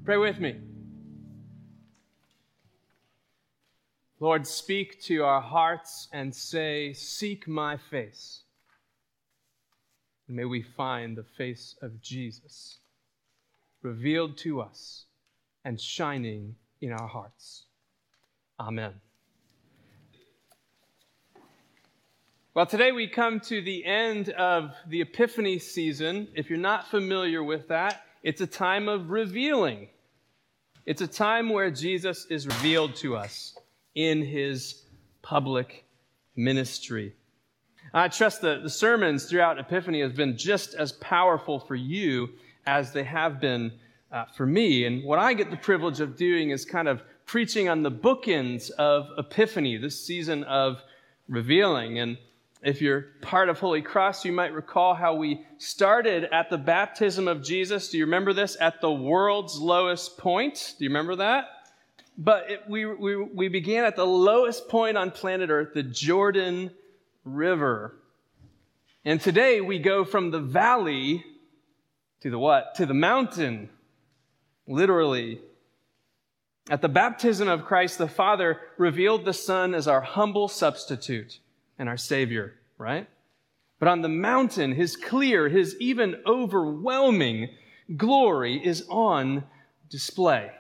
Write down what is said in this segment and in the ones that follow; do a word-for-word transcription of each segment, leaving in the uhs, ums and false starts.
Pray with me. Lord, speak to our hearts and say, "Seek my face." And may we find the face of Jesus revealed to us and shining in our hearts. Amen. Well, today we come to the end of the Epiphany season. If you're not familiar with that, it's a time of revealing. It's a time where Jesus is revealed to us in his public ministry. I trust that the sermons throughout Epiphany have been just as powerful for you as they have been uh, for me. And what I get the privilege of doing is kind of preaching on the bookends of Epiphany, this season of revealing. And if you're part of Holy Cross, you might recall how we started at the baptism of Jesus. Do you remember this? At the world's lowest point. Do you remember that? But it, we, we, we began at the lowest point on planet Earth, the Jordan River. And today we go from the valley to the what? To the mountain, literally. At the baptism of Christ, the Father revealed the Son as our humble substitute and our Savior, right? But on the mountain, his clear, his even overwhelming glory is on display.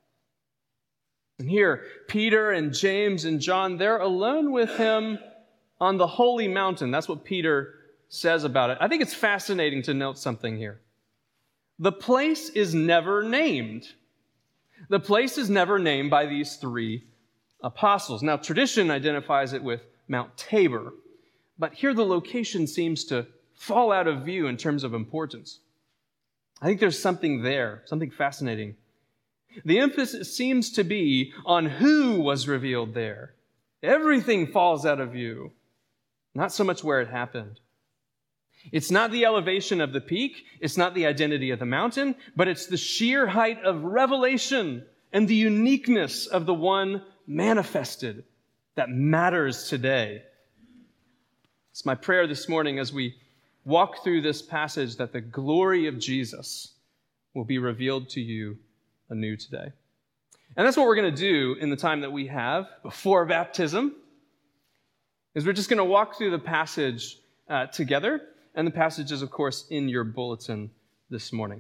And here, Peter and James and John, they're alone with him on the holy mountain. That's what Peter says about it. I think it's fascinating to note something here. The place is never named. The place is never named by these three apostles. Now, tradition identifies it with Mount Tabor, but here the location seems to fall out of view in terms of importance. I think there's something there, something fascinating. The emphasis seems to be on who was revealed there. Everything falls out of view, not so much where it happened. It's not the elevation of the peak, it's not the identity of the mountain, but it's the sheer height of revelation and the uniqueness of the one manifested that matters today. It's my prayer this morning as we walk through this passage that the glory of Jesus will be revealed to you anew today. And that's what we're going to do in the time that we have before baptism, is we're just going to walk through the passage uh, together. And the passage is, of course, in your bulletin this morning.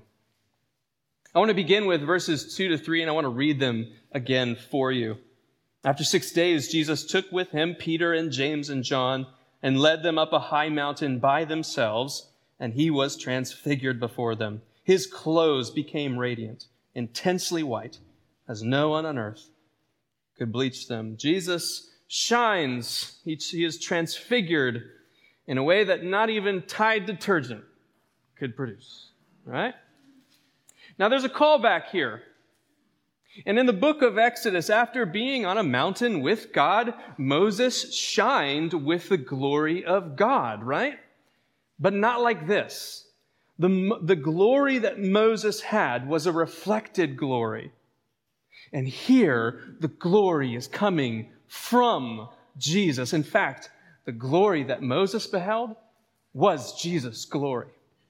I want to begin with verses two to three, and I want to read them again for you. After six days, Jesus took with him Peter and James and John and led them up a high mountain by themselves, and he was transfigured before them. His clothes became radiant, intensely white, as no one on earth could bleach them. Jesus shines. He, he is transfigured in a way that not even Tide detergent could produce, right? Now, there's a callback here. And in the book of Exodus, after being on a mountain with God, Moses shined with the glory of God, right? But not like this. The, the glory that Moses had was a reflected glory. And here, the glory is coming from Jesus. In fact, the glory that Moses beheld was Jesus' glory.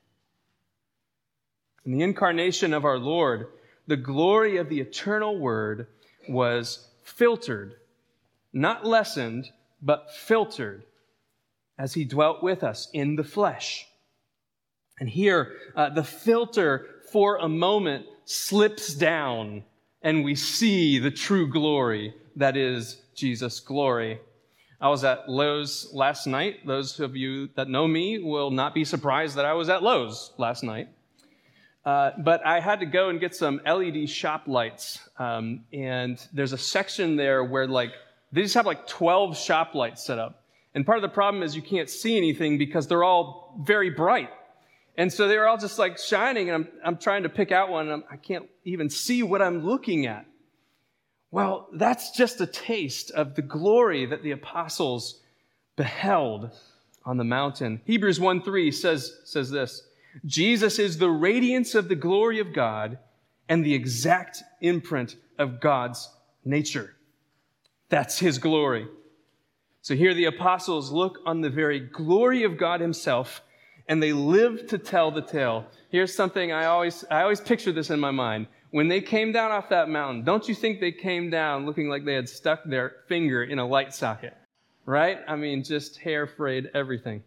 In the incarnation of our Lord, the glory of the eternal Word was filtered, not lessened, but filtered as he dwelt with us in the flesh. And here, uh, the filter for a moment slips down, and we see the true glory that is Jesus' glory. I was at Lowe's last night. Those of you that know me will not be surprised that I was at Lowe's last night. Uh, but I had to go and get some L E D shop lights. Um, and there's a section there where like they just have like twelve shop lights set up. And part of the problem is you can't see anything because they're all very bright. And so they're all just like shining, and I'm, I'm trying to pick out one, and I'm, I can't even see what I'm looking at. Well, that's just a taste of the glory that the apostles beheld on the mountain. Hebrews one three says, says this, Jesus is the radiance of the glory of God and the exact imprint of God's nature. That's his glory. So here the apostles look on the very glory of God himself, and they live to tell the tale. Here's something I always, I always picture this in my mind. when they came down off that mountain, don't you think they came down looking like they had stuck their finger in a light socket? Right? I mean, just hair frayed, everything.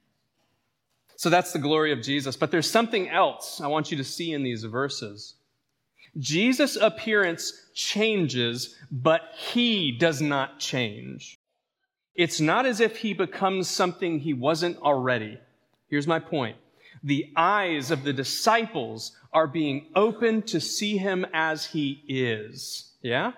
So that's the glory of Jesus. But there's something else I want you to see in these verses. Jesus' appearance changes, but he does not change. It's not as if he becomes something he wasn't already. Here's my point. The eyes of the disciples are being opened to see him as he is. Yeah?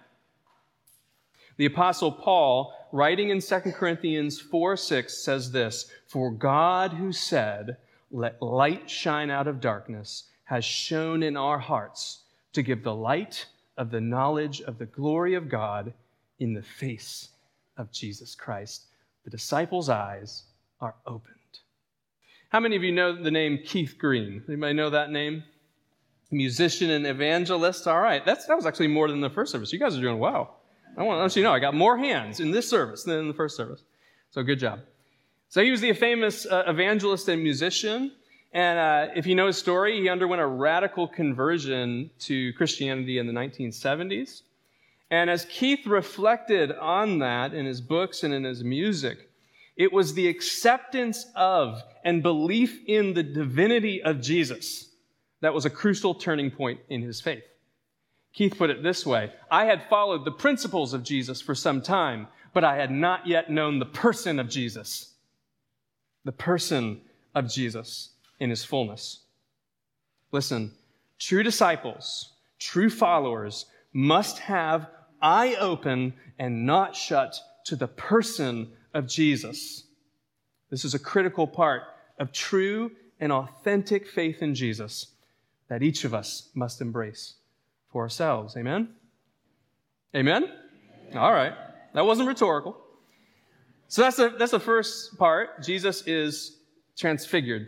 The Apostle Paul, writing in Second Corinthians four six, says this, "For God who said, 'Let light shine out of darkness,' has shone in our hearts to give the light of the knowledge of the glory of God in the face of Jesus Christ." The disciples' eyes are opened. How many of you know the name Keith Green? Anybody know that name? Musician and evangelist. All right, that's, that was actually more than the first service. You guys are doing well. I want to let you know I got more hands in this service than in the first service. So good job. So he was the famous uh, evangelist and musician. And uh, if you know his story, he underwent a radical conversion to Christianity in the nineteen seventies. And as Keith reflected on that in his books and in his music, it was the acceptance of and belief in the divinity of Jesus that was a crucial turning point in his faith. Keith put it this way, "I had followed the principles of Jesus for some time, but I had not yet known the person of Jesus." The person of Jesus in his fullness. Listen, true disciples, true followers must have eye open and not shut to the person of Jesus. This is a critical part of true and authentic faith in Jesus that each of us must embrace for ourselves. Amen? Amen? All right. That wasn't rhetorical. So that's the, that's the first part. Jesus is transfigured.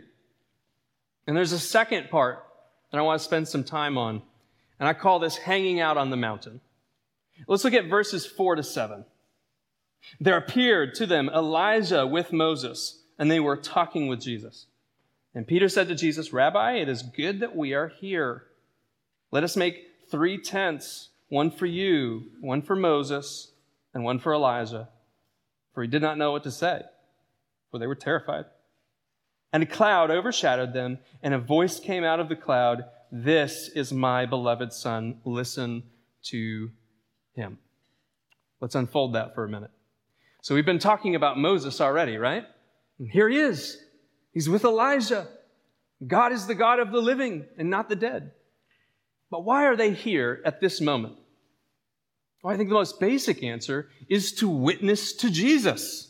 And there's a second part that I want to spend some time on. And I call this hanging out on the mountain. Let's look at verses four to seven. "There appeared to them Elijah with Moses, and they were talking with Jesus. And Peter said to Jesus, 'Rabbi, it is good that we are here. Let us make three tents, one for you, one for Moses, and one for Elijah.' For he did not know what to say, for they were terrified. And a cloud overshadowed them, and a voice came out of the cloud, 'This is my beloved Son. Listen to him.'" Let's unfold that for a minute. So we've been talking about Moses already, right? And here he is. He's with Elijah. God is the God of the living and not the dead. But why are they here at this moment? Well, I think the most basic answer is to witness to Jesus.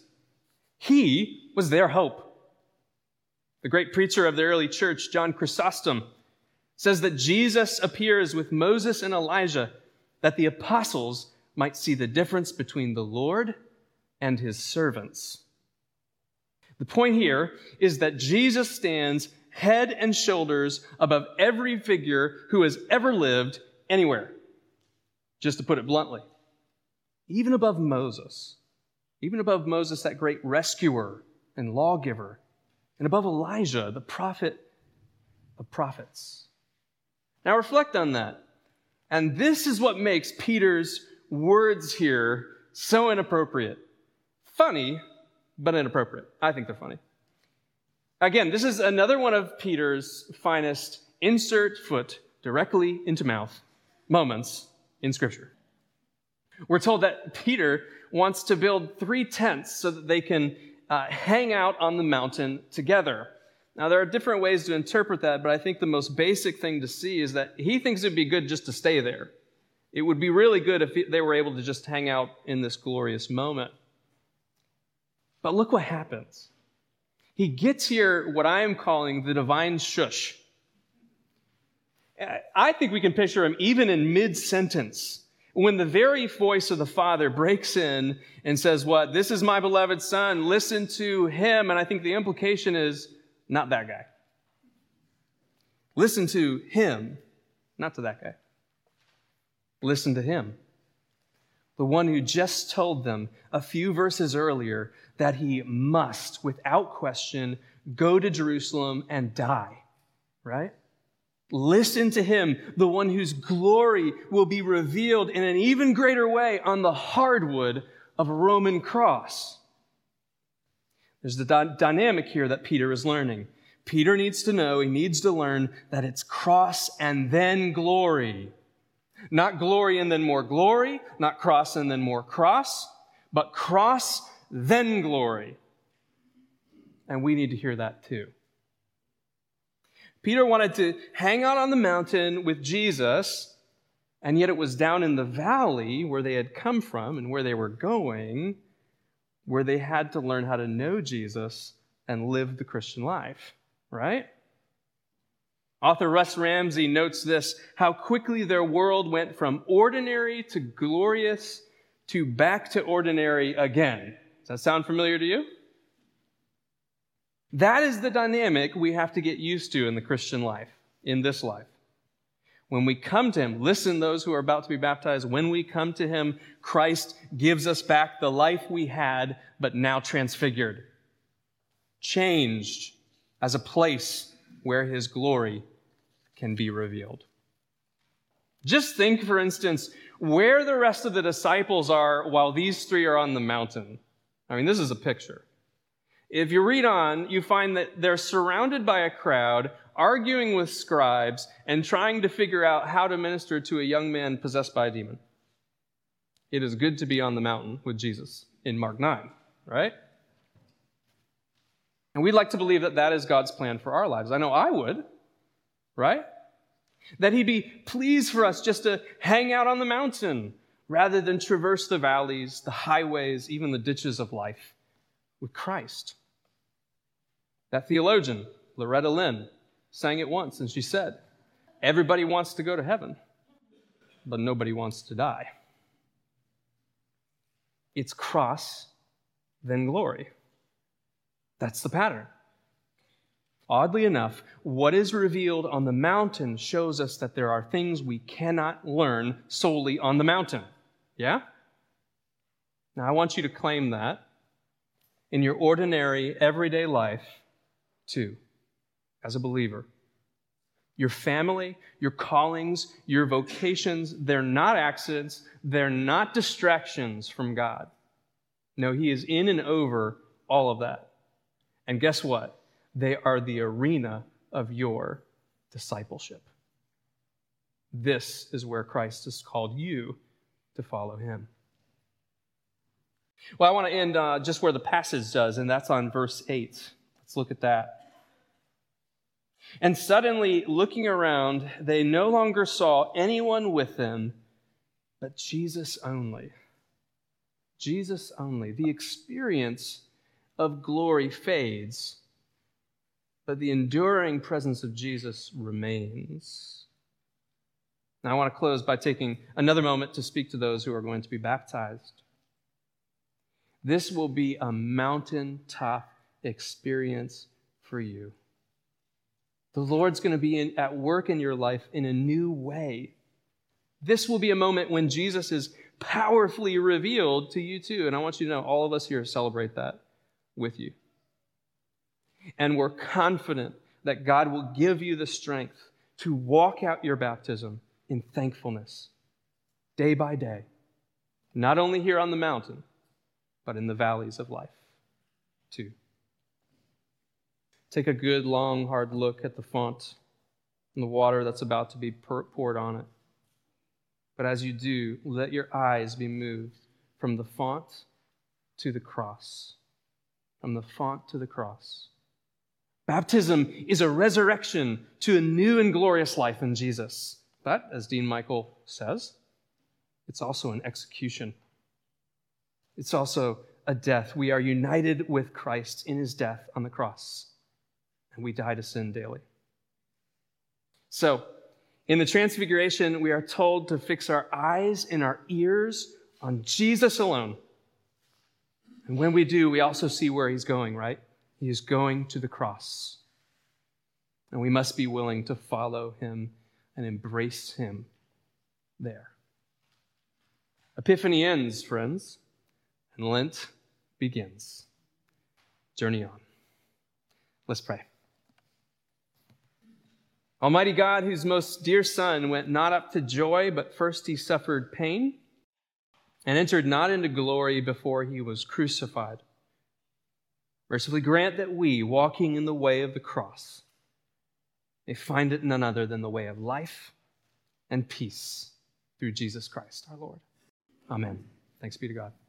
He was their hope. The great preacher of the early church, John Chrysostom, says that Jesus appears with Moses and Elijah that the apostles might see the difference between the Lord and his servants. The point here is that Jesus stands head and shoulders above every figure who has ever lived anywhere. Just to put it bluntly, even above Moses, even above Moses, that great rescuer and lawgiver, and above Elijah, the prophet of prophets. Now reflect on that. And this is what makes Peter's words here so inappropriate. Funny, but inappropriate. I think they're funny. Again, this is another one of Peter's finest insert foot directly into mouth moments in Scripture. We're told that Peter wants to build three tents so that they can uh, hang out on the mountain together. Now, there are different ways to interpret that, but I think the most basic thing to see is that he thinks it'd be good just to stay there. It would be really good if they were able to just hang out in this glorious moment. But look what happens. He gets here what I am calling the divine shush. I think we can picture him even in mid-sentence, when the very voice of the Father breaks in and says, what? This is my beloved Son, listen to him. And I think the implication is, not that guy. Listen to him, not to that guy. Listen to him. The one who just told them a few verses earlier that he must, without question, go to Jerusalem and die, right? Listen to him, the one whose glory will be revealed in an even greater way on the hardwood of a Roman cross. There's the dy- dynamic here that Peter is learning. Peter needs to know, he needs to learn that it's cross and then glory. Not glory and then more glory, not cross and then more cross, but cross, then glory. And we need to hear that too. Peter wanted to hang out on the mountain with Jesus, and yet it was down in the valley where they had come from and where they were going, where they had to learn how to know Jesus and live the Christian life, right? Author Russ Ramsey notes this, how quickly their world went from ordinary to glorious to back to ordinary again. Does that sound familiar to you? That is the dynamic we have to get used to in the Christian life, in this life. When we come to him, listen, those who are about to be baptized, when we come to him, Christ gives us back the life we had, but now transfigured, changed as a place where his glory can be revealed. Just think, for instance, where the rest of the disciples are while these three are on the mountain. I mean, this is a picture. If you read on, you find that they're surrounded by a crowd, arguing with scribes, and trying to figure out how to minister to a young man possessed by a demon. It is good to be on the mountain with Jesus in Mark nine, right? And we'd like to believe that that is God's plan for our lives. I know I would, right? That he'd be pleased for us just to hang out on the mountain rather than traverse the valleys, the highways, even the ditches of life with Christ. That theologian, Loretta Lynn, sang it once, and she said, everybody wants to go to heaven, but nobody wants to die. It's cross, then glory. That's the pattern. Oddly enough, what is revealed on the mountain shows us that there are things we cannot learn solely on the mountain. Yeah? Now, I want you to claim that in your ordinary, everyday life, too, as a believer. Your family, your callings, your vocations, they're not accidents. They're not distractions from God. No, he is in and over all of that. And guess what? They are the arena of your discipleship. This is where Christ has called you to follow him. Well, I want to end uh, just where the passage does, and that's on verse eight. Let's look at that. And suddenly, looking around, they no longer saw anyone with them, but Jesus only. Jesus only. The experience of glory fades, but the enduring presence of Jesus remains. Now, I want to close by taking another moment to speak to those who are going to be baptized. This will be a mountaintop experience for you. The Lord's going to be in, at work in your life in a new way. This will be a moment when Jesus is powerfully revealed to you too. And I want you to know all of us here celebrate that with you. And we're confident that God will give you the strength to walk out your baptism in thankfulness, day by day, not only here on the mountain, but in the valleys of life too. Take a good, long, hard look at the font and the water that's about to be poured on it. But as you do, let your eyes be moved from the font to the cross. From the font to the cross. Baptism is a resurrection to a new and glorious life in Jesus. But, as Dean Michael says, it's also an execution. It's also a death. We are united with Christ in his death on the cross. And we die to sin daily. So, in the Transfiguration, we are told to fix our eyes and our ears on Jesus alone. And when we do, we also see where he's going, right? He is going to the cross. And we must be willing to follow him and embrace him there. Epiphany ends, friends, and Lent begins. Journey on. Let's pray. Almighty God, whose most dear Son went not up to joy, but first he suffered pain and entered not into glory before he was crucified, mercifully grant that we, walking in the way of the cross, may find it none other than the way of life and peace through Jesus Christ our Lord. Amen. Thanks be to God.